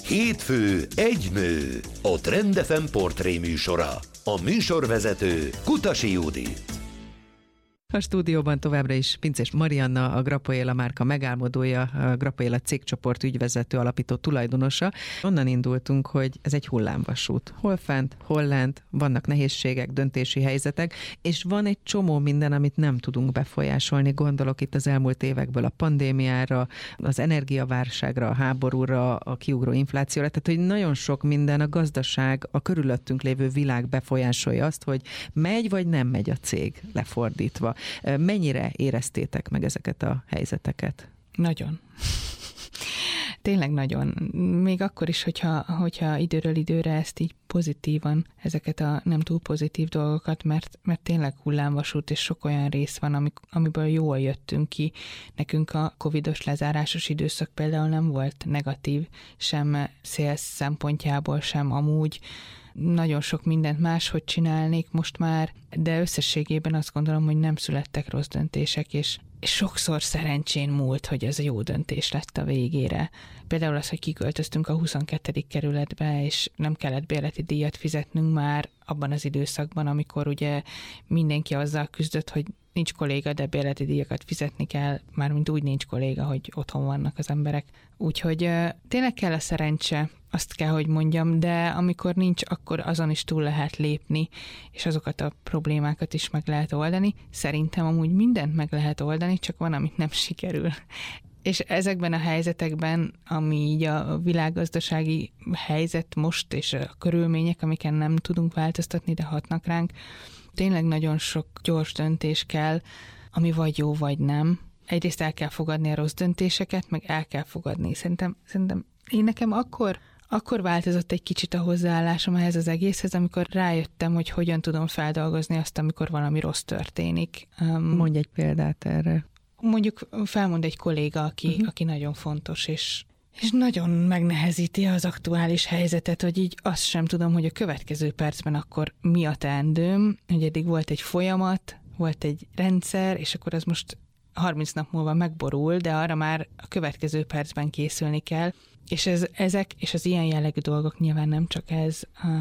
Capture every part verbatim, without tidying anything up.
Hétfő, egy nő, a Trend ef em portré műsora. A műsorvezető Kutasi Judit. A stúdióban továbbra is Pinces Marianna, a Grappoéla márka megálmodója, a Grappoéla cégcsoport ügyvezető, alapító tulajdonosa. Onnan indultunk, hogy ez egy hullámvasút. Hol fent, hol lent, vannak nehézségek, döntési helyzetek, és van egy csomó minden, amit nem tudunk befolyásolni. Gondolok itt az elmúlt évekből a pandémiára, az energiaválságra, a háborúra, a kiugró inflációra. Tehát, hogy nagyon sok minden, a gazdaság, a körülöttünk lévő világ befolyásolja azt, hogy megy vagy nem megy a cég, lefordítva. Mennyire éreztétek meg ezeket a helyzeteket? Nagyon. Tényleg nagyon. Még akkor is, hogyha, hogyha időről időre ezt így pozitívan, ezeket a nem túl pozitív dolgokat, mert, mert tényleg hullámvasút, és sok olyan rész van, amik, amiből jól jöttünk ki. Nekünk a covidos lezárásos időszak például nem volt negatív, sem sales szempontjából, sem amúgy. Nagyon sok mindent máshogy csinálnék most már, de összességében azt gondolom, hogy nem születtek rossz döntések, és sokszor szerencsén múlt, hogy ez a jó döntés lett a végére. Például az, hogy kiköltöztünk a huszonkettedik kerületbe, és nem kellett bérleti díjat fizetnünk már abban az időszakban, amikor ugye mindenki azzal küzdött, hogy nincs kolléga, de bérleti díjakat fizetni kell, mármint úgy nincs kolléga, hogy otthon vannak az emberek. Úgyhogy uh, tényleg kell a szerencse, azt kell, hogy mondjam, de amikor nincs, akkor azon is túl lehet lépni, és azokat a problémákat is meg lehet oldani. Szerintem amúgy mindent meg lehet oldani, csak van, amit nem sikerül. És ezekben a helyzetekben, ami így a világgazdasági helyzet most, és a körülmények, amiken nem tudunk változtatni, de hatnak ránk, tényleg nagyon sok gyors döntés kell, ami vagy jó, vagy nem. Egyrészt el kell fogadni a rossz döntéseket, meg el kell fogadni. Szerintem, szerintem én nekem akkor, akkor változott egy kicsit a hozzáállásom ehhez az egészhez, amikor rájöttem, hogy hogyan tudom feldolgozni azt, amikor valami rossz történik. Mondj egy példát erre. Mondjuk felmond egy kolléga, aki, uh-huh. aki nagyon fontos, és És nagyon megnehezíti az aktuális helyzetet, hogy így azt sem tudom, hogy a következő percben akkor mi a teendőm, hogy eddig volt egy folyamat, volt egy rendszer, és akkor az most harminc nap múlva megborul, de arra már a következő percben készülni kell. És ez, ezek, és az ilyen jellegű dolgok nyilván nem csak ez,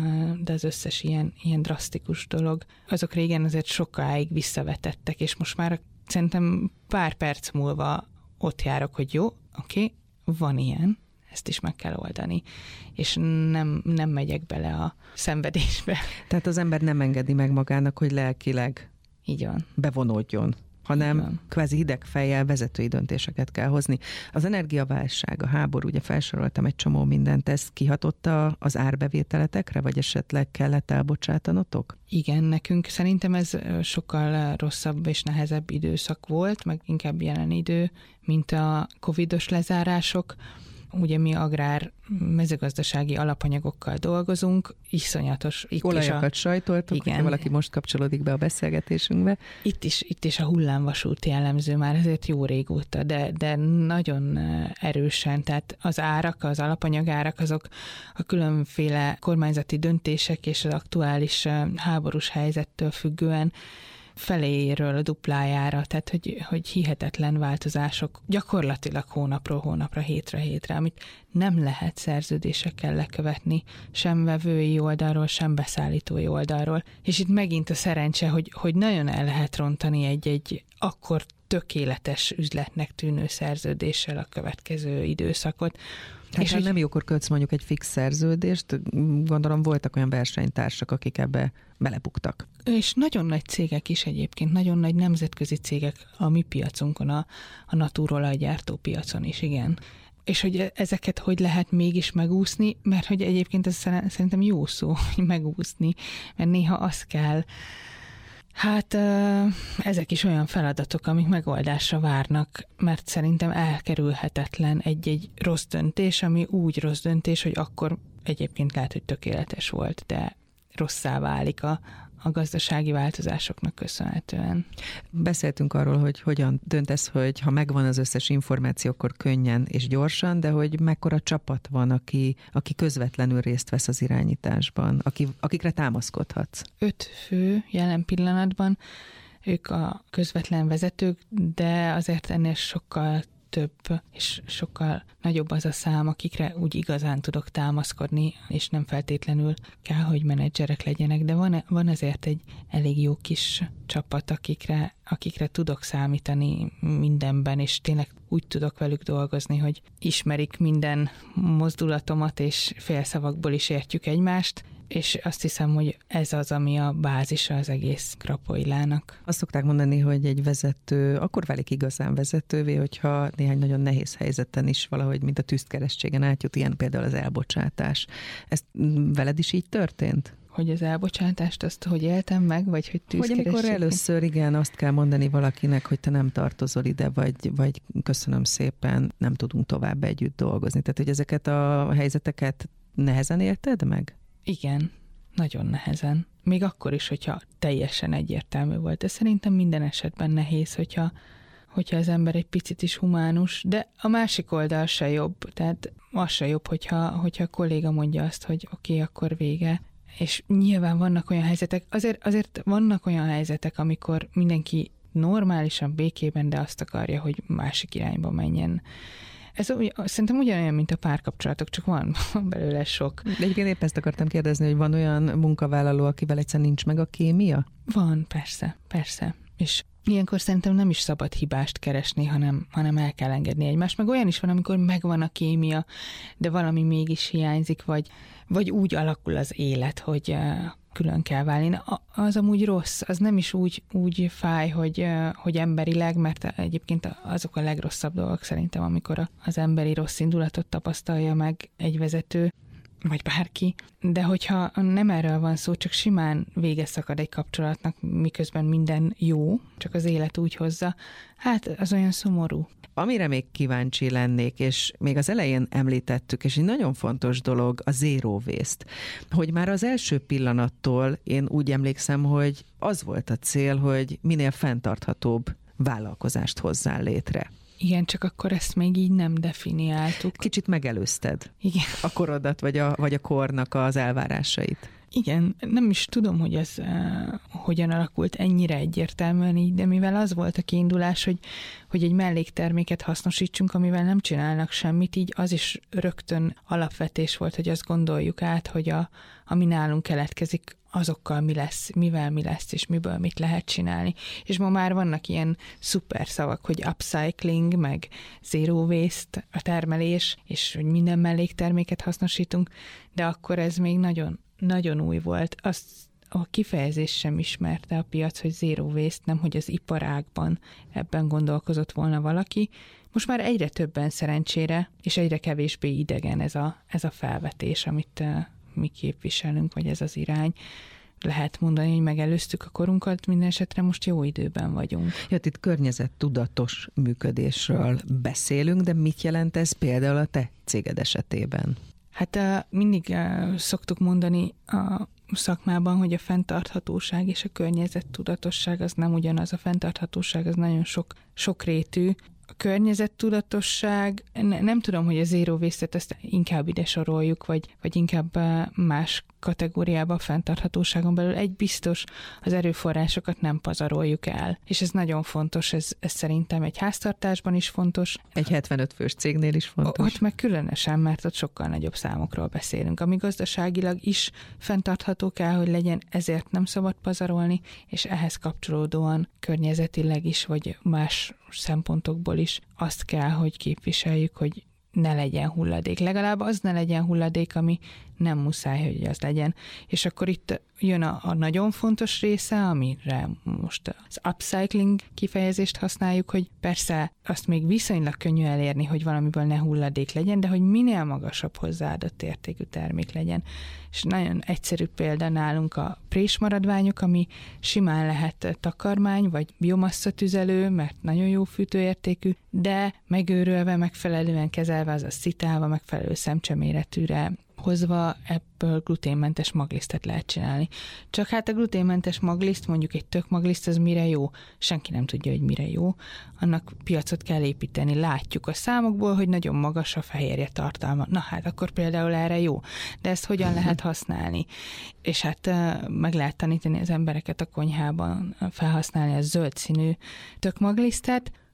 de az összes ilyen, ilyen drasztikus dolog, azok régen azért sokáig visszavetettek, és most már szerintem pár perc múlva ott járok, hogy jó, oké, okay, van ilyen, ezt is meg kell oldani, és nem, nem megyek bele a szenvedésbe. Tehát az ember nem engedi meg magának, hogy lelkileg így van. Bevonódjon, hanem kvázi hideg fejjel vezetői döntéseket kell hozni. Az energiaválság, a háború, ugye felsoroltam egy csomó mindent, ez kihatotta az árbevételetekre, vagy esetleg kellett elbocsátanotok? Igen, nekünk szerintem ez sokkal rosszabb és nehezebb időszak volt, meg inkább jelen idő, mint a covidos lezárások. Ugye mi agrár mezőgazdasági alapanyagokkal dolgozunk, iszonyatos. Itt Olajakat is a, sajtoltuk, igen, hogyha valaki most kapcsolódik be a beszélgetésünkbe. Itt is, itt is a hullámvasút jellemző már ezért jó régóta, de, de nagyon erősen, tehát az árak, az alapanyagárak, azok a különféle kormányzati döntések és az aktuális háborús helyzettől függően feléről a duplájára, tehát hogy, hogy hihetetlen változások gyakorlatilag hónapról hónapra, hétre hétre, amit nem lehet szerződésekkel lekövetni, sem vevői oldalról, sem beszállítói oldalról. És itt megint a szerencse, hogy, hogy nagyon el lehet rontani egy-egy akkor tökéletes üzletnek tűnő szerződéssel a következő időszakot. Hát és ha nem jókor kötsz mondjuk egy fix szerződést, gondolom voltak olyan versenytársak, akik ebbe belebuktak. És nagyon nagy cégek is egyébként, nagyon nagy nemzetközi cégek a mi piacunkon, a, a Naturolaj gyártópiacon is, igen. És hogy ezeket hogy lehet mégis megúszni, mert hogy egyébként ez szerintem jó szó, hogy megúszni, mert néha az kell. Hát ezek is olyan feladatok, amik megoldásra várnak, mert szerintem elkerülhetetlen egy-egy rossz döntés, ami úgy rossz döntés, hogy akkor egyébként lehet, hogy tökéletes volt, de rosszá válik a, a gazdasági változásoknak köszönhetően. Beszéltünk arról, hogy hogyan döntesz, hogy ha megvan az összes információ, akkor könnyen és gyorsan, de hogy mekkora csapat van, aki, aki közvetlenül részt vesz az irányításban, aki, akikre támaszkodhatsz? Öt fő jelen pillanatban, ők a közvetlen vezetők, de azért ennél sokkal több, és sokkal nagyobb az a szám, akikre úgy igazán tudok támaszkodni, és nem feltétlenül kell, hogy menedzserek legyenek, de van, van azért egy elég jó kis csapat, akikre, akikre tudok számítani mindenben, és tényleg úgy tudok velük dolgozni, hogy ismerik minden mozdulatomat, és félszavakból is értjük egymást, és azt hiszem, hogy ez az, ami a bázisa az egész Grapoilának. Azt szokták mondani, hogy egy vezető akkor válik igazán vezetővé, hogyha néhány nagyon nehéz helyzeten is valahogy, mint a tűzkeresztségen átjut, ilyen például az elbocsátás. Ez veled is így történt? Hogy az elbocsátást, azt hogy éltem meg, vagy hogy tűzkerességen? Hogy amikor először, igen, azt kell mondani valakinek, hogy te nem tartozol ide, vagy, vagy köszönöm szépen, nem tudunk tovább együtt dolgozni. Tehát, hogy ezeket a helyzeteket nehezen élted meg? Igen, nagyon nehezen. Még akkor is, hogyha teljesen egyértelmű volt. De szerintem minden esetben nehéz, hogyha, hogyha az ember egy picit is humánus, de a másik oldal se jobb. Tehát az se jobb, hogyha, hogyha a kolléga mondja azt, hogy oké, okay, akkor vége. És nyilván vannak olyan helyzetek, azért, azért vannak olyan helyzetek, amikor mindenki normálisan, békében, de azt akarja, hogy másik irányba menjen. Ez ugy, szerintem ugyanolyan, mint a párkapcsolatok, csak van, van belőle sok. De egyébként épp ezt akartam kérdezni, hogy van olyan munkavállaló, akivel egyszerűen nincs meg a kémia? Van, persze, persze. És ilyenkor szerintem nem is szabad hibást keresni, hanem, hanem el kell engedni egymást. Meg olyan is van, amikor megvan a kémia, de valami mégis hiányzik, vagy, vagy úgy alakul az élet, hogy külön kell válni. Az amúgy rossz, az nem is úgy, úgy fáj, hogy, hogy emberileg, mert egyébként azok a legrosszabb dolgok szerintem, amikor az emberi rossz indulatot tapasztalja meg egy vezető, vagy bárki, de hogyha nem erről van szó, csak simán vége szakad egy kapcsolatnak, miközben minden jó, csak az élet úgy hozza, hát az olyan szomorú. Amire még kíváncsi lennék, és még az elején említettük, és egy nagyon fontos dolog a zero waste, hogy már az első pillanattól én úgy emlékszem, hogy az volt a cél, hogy minél fenntarthatóbb vállalkozást hozzál létre. Igen, csak akkor ezt még így nem definiáltuk. Kicsit megelőzted. Igen. A korodat, vagy a, vagy a kornak az elvárásait. Igen, nem is tudom, hogy ez uh, hogyan alakult ennyire egyértelműen így, de mivel az volt a kiindulás, hogy, hogy egy mellékterméket hasznosítsunk, amivel nem csinálnak semmit, így az is rögtön alapvetés volt, hogy azt gondoljuk át, hogy a, ami nálunk keletkezik, azokkal mi lesz, mivel mi lesz, és miből mit lehet csinálni. És ma már vannak ilyen szuper szavak, hogy upcycling, meg zero waste, a termelés, és hogy minden mellékterméket hasznosítunk, de akkor ez még nagyon nagyon új volt. Azt a kifejezés sem ismerte a piac, hogy zero waste, nem, hogy az iparágban ebben gondolkozott volna valaki. Most már egyre többen szerencsére, és egyre kevésbé idegen ez a, ez a felvetés, amit uh, mi képviselünk, vagy ez az irány. Lehet mondani, hogy megelőztük a korunkat, minden esetre most jó időben vagyunk. Ja, itt környezettudatos működésről beszélünk, de mit jelent ez például a te céged esetében? Hát mindig szoktuk mondani a szakmában, hogy a fenntarthatóság és a környezettudatosság az nem ugyanaz. A fenntarthatóság az nagyon sok, sokrétű. A környezettudatosság, ne, nem tudom, hogy a zero waste-et ezt inkább ide soroljuk, vagy, vagy inkább más kategóriába a fenntarthatóságon belül. Egy biztos, az erőforrásokat nem pazaroljuk el. És ez nagyon fontos, ez, ez szerintem egy háztartásban is fontos. Egy hetvenöt fős cégnél is fontos. Ott meg különösen, mert ott sokkal nagyobb számokról beszélünk. Ami gazdaságilag is fenntartható kell, hogy legyen, ezért nem szabad pazarolni, és ehhez kapcsolódóan környezetileg is, vagy más szempontokból is azt kell, hogy képviseljük, hogy ne legyen hulladék. Legalább az ne legyen hulladék, ami nem muszáj, hogy az legyen. És akkor itt jön a, a nagyon fontos része, amire most az upcycling kifejezést használjuk, hogy persze azt még viszonylag könnyű elérni, hogy valamiből ne hulladék legyen, de hogy minél magasabb hozzáadott értékű termék legyen. És nagyon egyszerű példa nálunk a présmaradványok, ami simán lehet takarmány, vagy biomasszatüzelő, mert nagyon jó fűtőértékű, de megőrölve, megfelelően kezelve, azaz szitálva, megfelelő szemcseméretűre hozva ebből gluténmentes maglisztet lehet csinálni. Csak hát a gluténmentes magliszt, mondjuk egy tök magliszt, az mire jó? Senki nem tudja, hogy mire jó. Annak piacot kell építeni. Látjuk a számokból, hogy nagyon magas a fehérje tartalma. Na hát akkor például erre jó. De ezt hogyan lehet használni? És hát meg lehet tanítani az embereket a konyhában felhasználni a zöld színű tök maglisztet.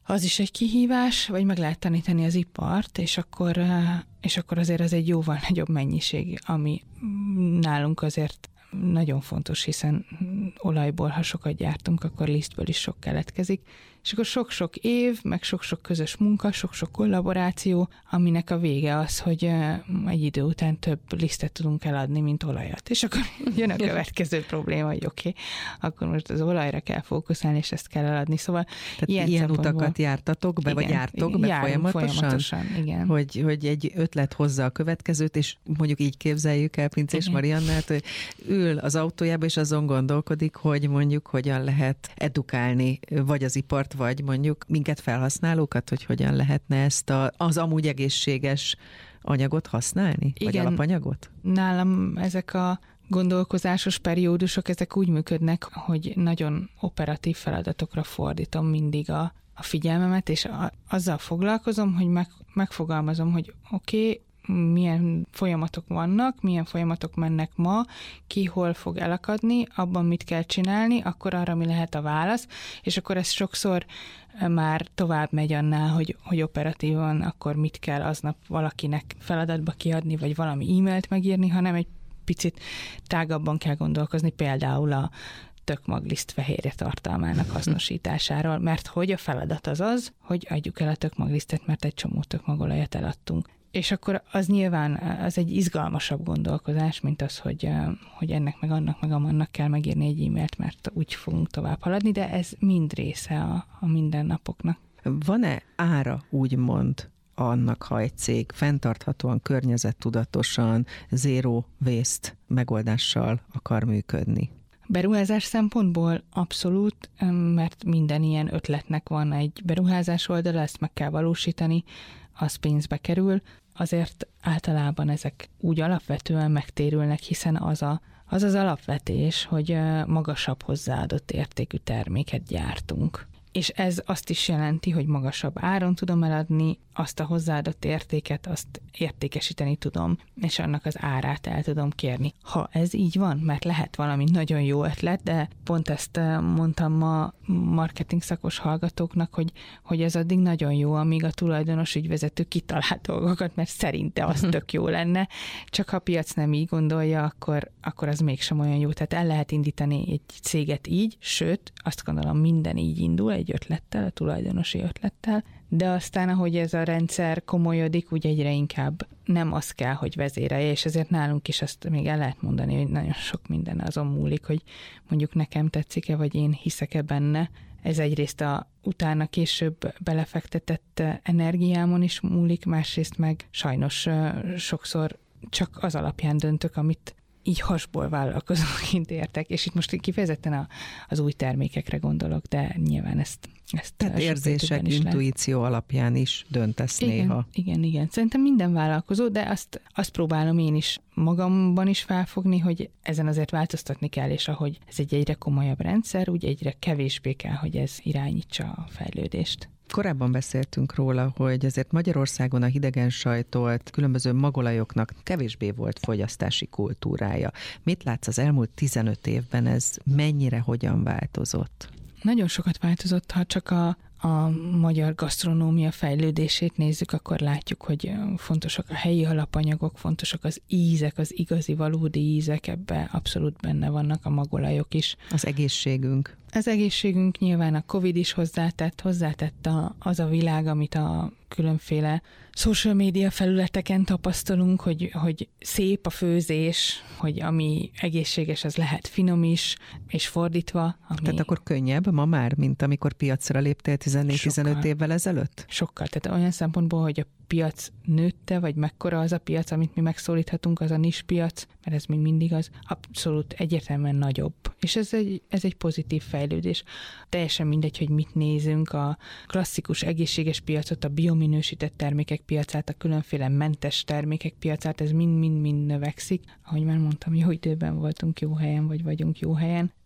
az is egy kihívás, vagy meg lehet tanítani az ipart, és akkor, és akkor azért az egy jóval nagyobb mennyiség, ami nálunk azért nagyon fontos, hiszen olajból, ha sokat gyártunk, akkor lisztből is sok keletkezik, és akkor sok-sok év, meg sok-sok közös munka, sok-sok kollaboráció, aminek a vége az, hogy egy idő után több lisztet tudunk eladni, mint olajat. És akkor jön a következő probléma, hogy oké, okay, akkor most az olajra kell fókuszálni, és ezt kell eladni. Szóval tehát ilyen, ilyen utakat jártatok be, igen, vagy jártok be folyamatosan? folyamatosan igen. Hogy, hogy egy ötlet hozza a következőt, és mondjuk így képzeljük el Pinces igen. Mariannát, hogy ül az autójába, és azon gondolkodik, hogy mondjuk hogyan lehet edukálni, vagy az ipart, vagy mondjuk minket felhasználókat, hogy hogyan lehetne ezt a, az amúgy egészséges anyagot használni? Igen, vagy alapanyagot? Nálam ezek a gondolkozásos periódusok, ezek úgy működnek, hogy nagyon operatív feladatokra fordítom mindig a, a figyelmemet, és a, azzal foglalkozom, hogy meg, megfogalmazom, hogy oké, okay, milyen folyamatok vannak, milyen folyamatok mennek ma, ki hol fog elakadni, abban mit kell csinálni, akkor arra mi lehet a válasz, és akkor ez sokszor már tovább megy annál, hogy, hogy operatívan akkor mit kell aznap valakinek feladatba kiadni, vagy valami e-mailt megírni, hanem egy picit tágabban kell gondolkozni, például a tökmagliszt fehérje tartalmának hasznosításáról, mert hogy a feladat az az, hogy adjuk el a tökmaglisztet, mert egy csomó tökmagolajat eladtunk. És akkor az nyilván az egy izgalmasabb gondolkozás, mint az, hogy, hogy ennek meg annak meg amannak kell megírni egy e-mailt, mert úgy fogunk tovább haladni, de ez mind része a, a mindennapoknak. Van-e ára, úgymond, annak, ha egy cég fenntarthatóan, környezettudatosan, zero waste megoldással akar működni? Beruházás szempontból abszolút, mert minden ilyen ötletnek van egy beruházás oldala, ezt meg kell valósítani, az pénzbe kerül, azért általában ezek úgy alapvetően megtérülnek, hiszen az a, az, az alapvetés, hogy magasabb hozzáadott értékű terméket gyártunk. És ez azt is jelenti, hogy magasabb áron tudom eladni, azt a hozzáadott értéket, azt értékesíteni tudom, és annak az árát el tudom kérni. Ha ez így van, mert lehet valami nagyon jó ötlet, de pont ezt mondtam ma marketing szakos hallgatóknak, hogy, hogy ez addig nagyon jó, amíg a tulajdonos ügyvezető kitalál dolgokat, mert szerinte az tök jó lenne, csak ha a piac nem így gondolja, akkor, akkor az mégsem olyan jó. Tehát el lehet indítani egy céget így, sőt, azt gondolom minden így indul, egy ötlettel, a tulajdonosi ötlettel, de aztán, ahogy ez a rendszer komolyodik, úgy egyre inkább nem az kell, hogy vezérelje, és ezért nálunk is azt még el lehet mondani, hogy nagyon sok minden azon múlik, hogy mondjuk nekem tetszik-e, vagy én hiszek-e benne. Ez egyrészt a utána később belefektetett energiámon is múlik, másrészt meg sajnos sokszor csak az alapján döntök, amit így hasból vállalkozóként értek, és itt most kifejezetten a, az új termékekre gondolok, de nyilván ezt... ezt Tehát érzések, intuíció lehet. Alapján is döntesz igen, néha. Igen, igen. Szerintem minden vállalkozó, de azt, azt próbálom én is magamban is felfogni, hogy ezen azért változtatni kell, és ahogy ez egy egyre komolyabb rendszer, úgy egyre kevésbé kell, hogy ez irányítsa a fejlődést. Korábban beszéltünk róla, hogy azért Magyarországon a hidegen sajtolt különböző magolajoknak kevésbé volt fogyasztási kultúrája. Mit látsz az elmúlt tizenöt évben, ez mennyire, hogyan változott? Nagyon sokat változott, ha csak a, a magyar gasztronómia fejlődését nézzük, akkor látjuk, hogy fontosak a helyi alapanyagok, fontosak az ízek, az igazi, valódi ízek, ebbe abszolút benne vannak a magolajok is. Az egészségünk. Az egészségünk nyilván a Covid is hozzátett, hozzátett a, az a világ, amit a különféle social media felületeken tapasztalunk, hogy, hogy szép a főzés, hogy ami egészséges, az lehet finom is, és fordítva. Ami... Tehát akkor könnyebb ma már, mint amikor piacra léptél tizennégy-tizenöt évvel ezelőtt? Sokkal. Tehát olyan szempontból, hogy a piac nőtte, vagy mekkora az a piac, amit mi megszólíthatunk, az a nispiac, mert ez még mindig az, abszolút egyértelműen nagyobb. És ez egy, ez egy pozitív fejlődés. Teljesen mindegy, hogy mit nézünk, a klasszikus egészséges piacot, a biominősített termékek piacát, a különféle mentes termékek piacát, ez mind-mind-mind növekszik. Ahogy már mondtam, jó időben voltunk jó helyen, vagy vagyunk jó helyen.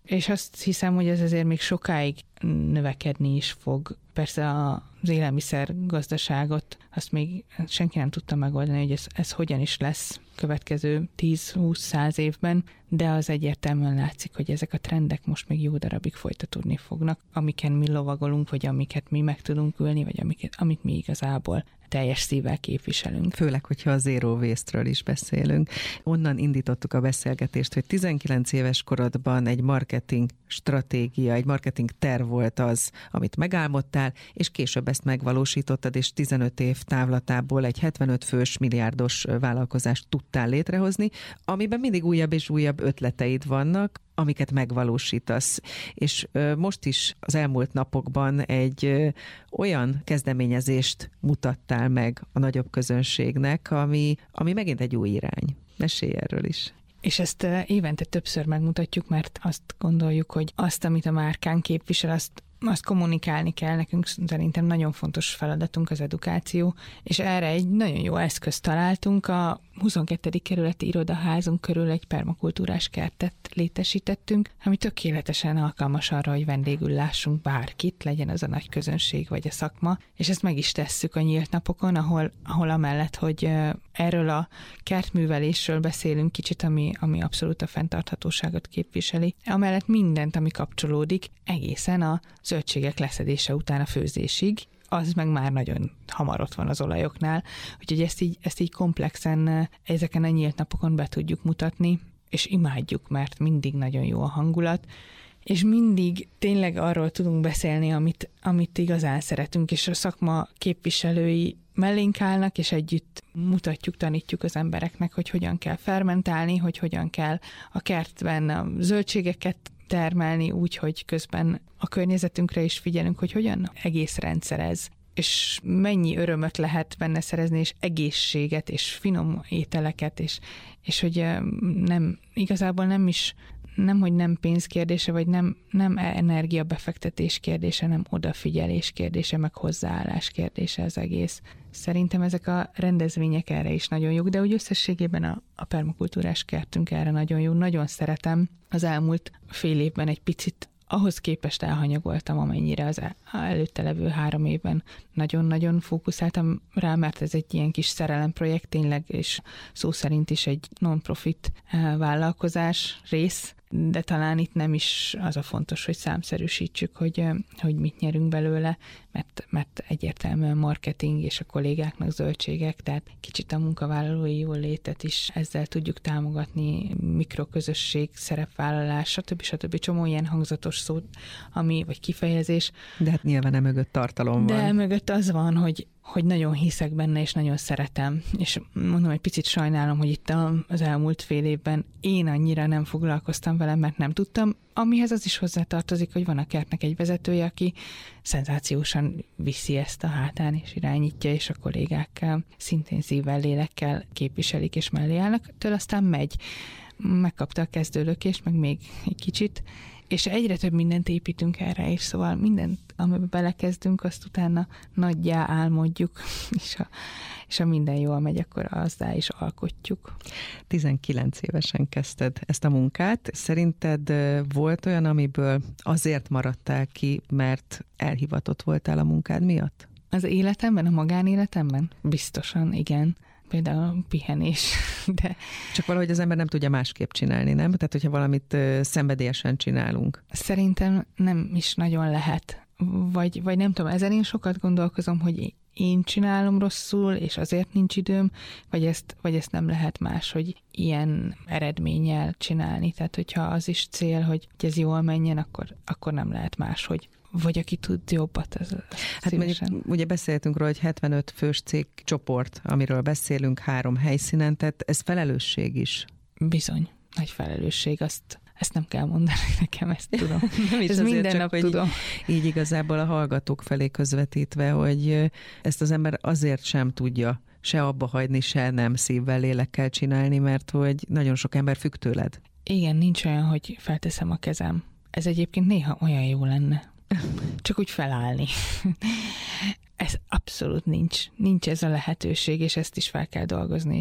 és azt hiszem, hogy ez azért még sokáig növekedni is fog. Persze az élelmiszer gazdaságot azt még senki nem tudta megoldani, hogy ez, ez hogyan is lesz következő tíz-húsz-száz évben, de az egyértelműen látszik, hogy ezek a trendek most még jó darabig folytatódni fognak, amiken mi lovagolunk, vagy amiket mi meg tudunk ülni, vagy amiket, amit mi igazából teljes szívvel képviselünk. Főleg, hogyha a zero waste-ről is beszélünk. Onnan indítottuk a beszélgetést, hogy tizenkilenc éves korodban egy marketing stratégia, egy marketing terv volt az, amit megálmodtál, és később ezt megvalósítottad, és tizenöt év távlatából egy hetvenöt fős milliárdos vállalkozást tudtál létrehozni, amiben mindig újabb és újabb ötleteid vannak, amiket megvalósítasz. És most is az elmúlt napokban egy olyan kezdeményezést mutattál meg a nagyobb közönségnek, ami, ami megint egy új irány. Mesélj erről is. És ezt évente többször megmutatjuk, mert azt gondoljuk, hogy azt, amit a márkán képvisel, azt azt kommunikálni kell, nekünk szerintem nagyon fontos feladatunk az edukáció, és erre egy nagyon jó eszközt találtunk. A huszonkettedik kerületi irodaházunk körül egy permakultúrás kertet létesítettünk, ami tökéletesen alkalmas arra, hogy vendégül lássunk bárkit, legyen az a nagy közönség vagy a szakma, és ezt meg is tesszük a nyílt napokon, ahol, ahol amellett, hogy erről a kertművelésről beszélünk kicsit, ami, ami abszolút a fenntarthatóságot képviseli, amellett mindent, ami kapcsolódik, egészen a zöldségek leszedése után a főzésig, az meg már nagyon hamar ott van az olajoknál, úgyhogy ezt így, ezt így komplexen ezeken a nyílt napokon be tudjuk mutatni, és imádjuk, mert mindig nagyon jó a hangulat, és mindig tényleg arról tudunk beszélni, amit, amit igazán szeretünk, és a szakma képviselői mellénk állnak, és együtt mutatjuk, tanítjuk az embereknek, hogy hogyan kell fermentálni, hogy hogyan kell a kertben a zöldségeket termelni úgy, hogy közben a környezetünkre is figyelünk, hogy hogyan egész rendszerez, és mennyi örömöt lehet benne szerezni, és egészséget, és finom ételeket, és, és hogy nem, igazából nem is, nem, hogy nem pénz kérdése, vagy nem, nem energiabefektetés kérdése, nem odafigyelés kérdése, meg hozzáállás kérdése az egész. Szerintem ezek a rendezvények erre is nagyon jók, de úgy összességében a, a permakultúrás kertünk erre nagyon jó. Nagyon szeretem. Az elmúlt fél évben egy picit ahhoz képest elhanyagoltam, amennyire az előtte levő három évben nagyon-nagyon fókuszáltam rá, mert ez egy ilyen kis szerelemprojekt tényleg, és szó szerint is egy non-profit vállalkozás rész, de talán itt nem is az a fontos, hogy számszerűsítsük, hogy, hogy mit nyerünk belőle, mert, mert egyértelműen marketing és a kollégáknak zöldségek, tehát kicsit a munkavállalói jól létet is ezzel tudjuk támogatni, mikroközösség, szerepvállalás, stb. stb. Csomó ilyen hangzatos szó, ami, vagy kifejezés. De hát nyilván emögött tartalom De van. De mögött az van, hogy hogy nagyon hiszek benne, és nagyon szeretem. És mondom, egy picit sajnálom, hogy itt az elmúlt fél évben én annyira nem foglalkoztam vele, mert nem tudtam. Amihez az is hozzátartozik, hogy van a kertnek egy vezetője, aki szenzációsan viszi ezt a hátán, és irányítja, és a kollégák szintén szívvel, lélekkel képviselik, és mellé állnak. Től aztán megy. Megkapta a kezdőlökést, meg még egy kicsit, és egyre több mindent építünk erre, és szóval mindent, amiben belekezdünk, azt utána nagyjá álmodjuk, és ha, és ha minden jól megy, akkor azzá is alkotjuk. tizenkilenc évesen kezdted ezt a munkát. Szerinted volt olyan, amiből azért maradtál ki, mert elhivatott voltál a munkád miatt? Az életemben, a magánéletemben? Biztosan, igen. Például a pihenés. De... Csak valahogy az ember nem tudja másképp csinálni, nem? Tehát, hogyha valamit szenvedélyesen csinálunk. Szerintem nem is nagyon lehet. Vagy, vagy nem tudom, ezen én sokat gondolkozom, hogy én csinálom rosszul, és azért nincs időm, vagy ezt, vagy ezt nem lehet más, hogy ilyen eredménnyel csinálni. Tehát, hogyha az is cél, hogy ez jól menjen, akkor, akkor nem lehet más, hogy vagy aki tud jobbat, az hát mondjuk, ugye beszéltünk róla, hogy hetvenöt fős cégcsoport, amiről beszélünk három helyszínen, tehát ez felelősség is. Bizony, nagy felelősség, azt ezt nem kell mondani nekem, ezt tudom. Nem is ez azért, minden csak, nap hogy tudom. Így igazából a hallgatók felé közvetítve, hogy ezt az ember azért sem tudja se abba hagyni, se nem szívvel, lélekkel csinálni, mert hogy nagyon sok ember függ tőled. Igen, nincs olyan, hogy felteszem a kezem. Ez egyébként néha olyan jó lenne. Csak úgy felállni. Ez abszolút nincs. Nincs ez a lehetőség, és ezt is fel kell dolgozni, és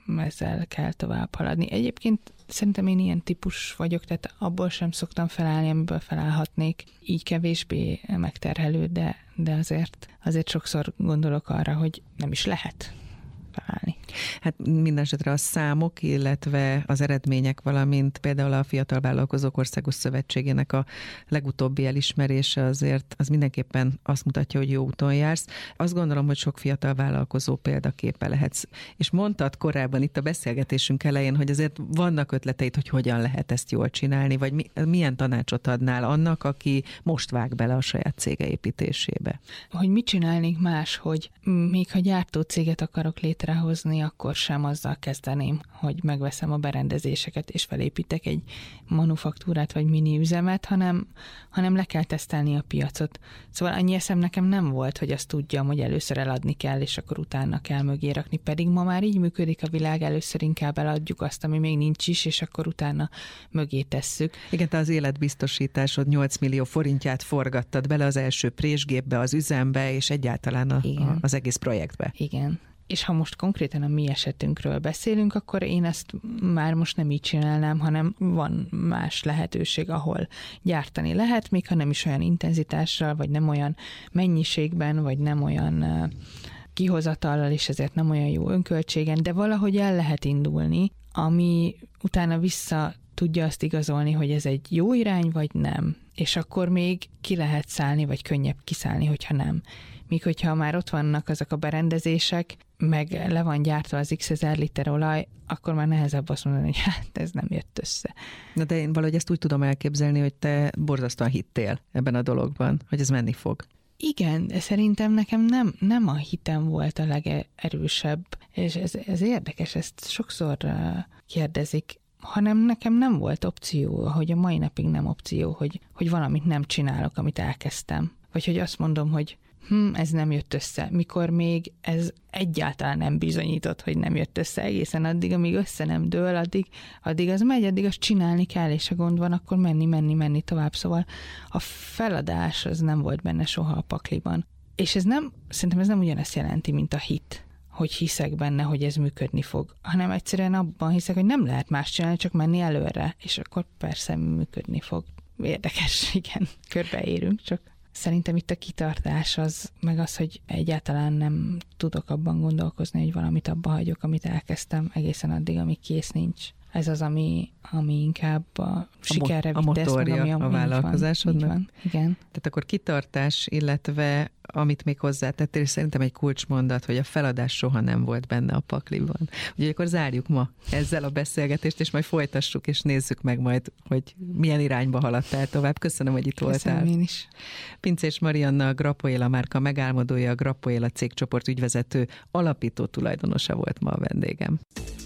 ezzel kell tovább haladni. Egyébként szerintem én ilyen típus vagyok, tehát abból sem szoktam felállni, amiből felállhatnék. Így kevésbé megterhelő, de, de azért, azért sokszor gondolok arra, hogy nem is lehet felállni. Hát mindenesetre a számok, illetve az eredmények, valamint például a Fiatal Vállalkozók Országos Szövetségének a legutóbbi elismerése azért az mindenképpen azt mutatja, hogy jó úton jársz. Azt gondolom, hogy sok fiatal vállalkozó példaképe lehetsz. És mondtad korábban itt a beszélgetésünk elején, hogy azért vannak ötleteid, hogy hogyan lehet ezt jól csinálni, vagy mi, milyen tanácsot adnál annak, aki most vág bele a saját cége építésébe? Hogy mit csinálnék más, hogy még ha gyártó céget akarok létrehozni, akkor sem azzal kezdeném, hogy megveszem a berendezéseket, és felépítek egy manufaktúrát, vagy mini üzemet, hanem, hanem le kell tesztelni a piacot. Szóval annyi eszem nekem nem volt, hogy azt tudjam, hogy először eladni kell, és akkor utána kell mögé rakni. Pedig ma már így működik a világ, először inkább eladjuk azt, ami még nincs is, és akkor utána mögé tesszük. Igen, te az életbiztosításod nyolc millió forintját forgattad bele az első présgépbe, az üzembe, és egyáltalán a, a, az egész projektbe. Igen. És ha most konkrétan a mi esetünkről beszélünk, akkor én ezt már most nem így csinálnám, hanem van más lehetőség, ahol gyártani lehet, még ha nem is olyan intenzitással, vagy nem olyan mennyiségben, vagy nem olyan kihozatallal, és ezért nem olyan jó önköltségen, de valahogy el lehet indulni, ami utána vissza tudja azt igazolni, hogy ez egy jó irány, vagy nem. És akkor még ki lehet szállni, vagy könnyebb kiszállni, hogyha nem. Míg hogyha már ott vannak azok a berendezések, meg le van gyártva az x ezer liter olaj, akkor már nehezebb azt mondani, hogy hát ez nem jött össze. Na de én valahogy ezt úgy tudom elképzelni, hogy te borzasztóan hittél ebben a dologban, hogy ez menni fog. Igen, de szerintem nekem nem, nem a hitem volt a legerősebb, és ez, ez érdekes, ezt sokszor kérdezik, hanem nekem nem volt opció, hogy a mai napig nem opció, hogy, hogy valamit nem csinálok, amit elkezdtem. Vagy hogy azt mondom, hogy hm, ez nem jött össze, mikor még ez egyáltalán nem bizonyított, hogy nem jött össze egészen addig, amíg össze nem dől, addig, addig az megy, addig azt csinálni kell, és ha gond van, akkor menni, menni, menni tovább. Szóval a feladás az nem volt benne soha a pakliban. És ez nem, szerintem ez nem ugyanezt jelenti, mint a hit, hogy hiszek benne, hogy ez működni fog, hanem egyszerűen abban hiszek, hogy nem lehet más csinálni, csak menni előre, és akkor persze működni fog. Érdekes, igen, körbeérünk, csak szerintem itt a kitartás az, meg az, hogy egyáltalán nem tudok abban gondolkozni, hogy valamit abba hagyok, amit elkezdtem egészen addig, amíg kész nincs. Ez az, ami, ami inkább a sikerre vitt ezt, meg ami a vállalkozásodnak. Van, igen. Tehát akkor kitartás, illetve amit még hozzátettél, és szerintem egy kulcsmondat, hogy a feladás soha nem volt benne a pakliban. Úgyhogy akkor zárjuk ma ezzel a beszélgetést, és majd folytassuk, és nézzük meg majd, hogy milyen irányba haladtál tovább. Köszönöm, hogy itt Köszönöm voltál. Én is. Pincés Marianna, a Grappoéla márka megálmodója, a Grappoéla cégcsoport ügyvezető, alapító tulajdonosa volt ma a vendégem.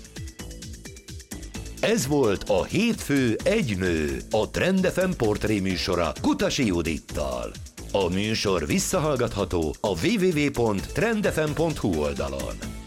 Ez volt a Hétfő egy nő, a Trend ef em portré műsora Kutasi Judittal. A műsor visszahallgatható a double-u double-u double-u pont trend f m pont h u oldalon.